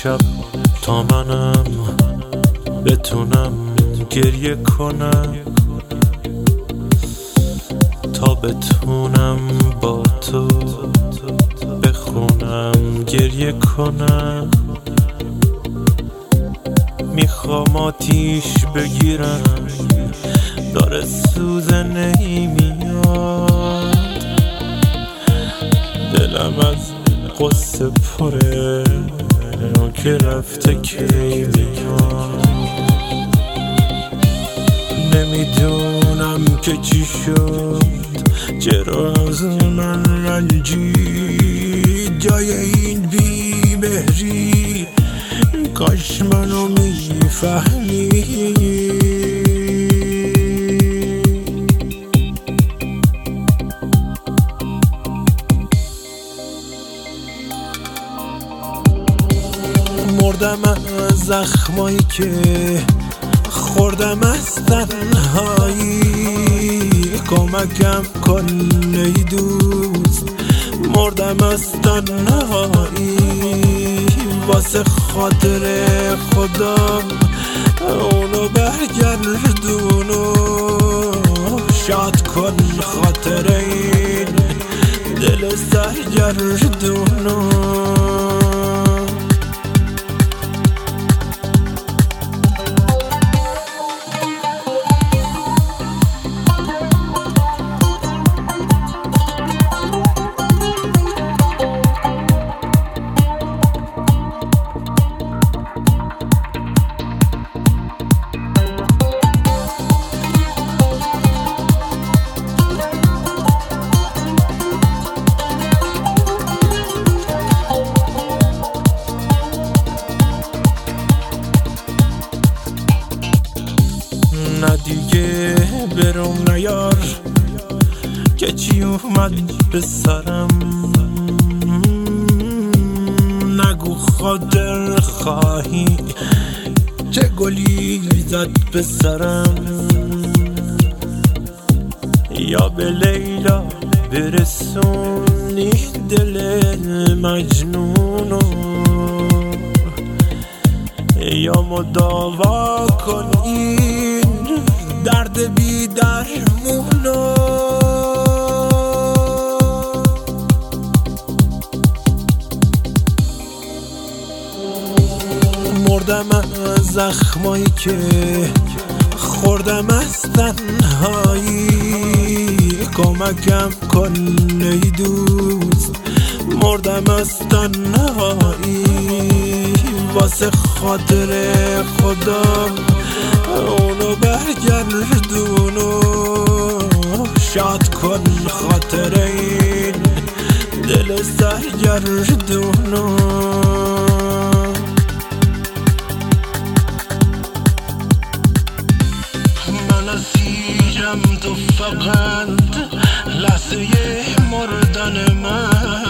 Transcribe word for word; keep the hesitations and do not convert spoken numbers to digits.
شب تا منم بتونم گریه کنم، تا بتونم با تو بخونم گریه کنم. میخوام آتیش بگیرم داره سوزه نمیاد، دلم از قصه پره که رفته کی میاد. نمیدونم که چی شد، چرا از من رنجید جای این بی‌مهری، کاش منو میفهمی. مردم از زخمایی که خوردم از تنهایی، کمکم کن ای دوست، مردم از تنهایی. واسه خاطر خودم اونو برگردونو، شاد کن خاطر این دل سرگردونو. نه دیگه برم نیار که چی اومد به سرم، نگو خاطر خواهی چه گلی زد به سرم. یا به لیلا برسونی دل مجنونو، یا مداوا کن این درد بی درمونو. مردم از زخمایی که خوردم از تنهایی، کمکم کن ای دوست، مردم از تنهایی. واسه خاطر خودم اونو برگردونو، شاد کن خاطر این دل سرگردونو. من اسیرم تو فقط لحظه مردن من،